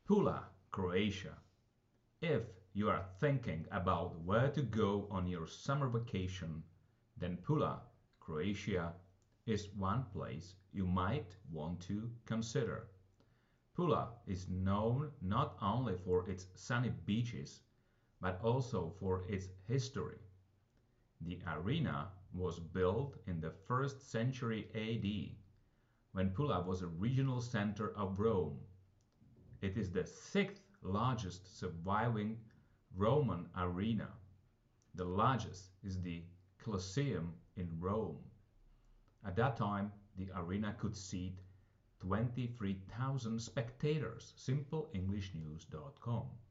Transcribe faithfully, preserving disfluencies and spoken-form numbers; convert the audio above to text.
Pula, Croatia. If you are thinking about where to go on your summer vacation, then Pula, Croatia is one place you might want to consider. Pula is known not only for its sunny beaches, but also for its history. The arena was built in the first century A D, when Pula was a regional center of Rome. It is the sixth largest surviving Roman arena. The largest is the Colosseum in Rome. At that time, the arena could seat twenty-three thousand spectators. simple english news dot com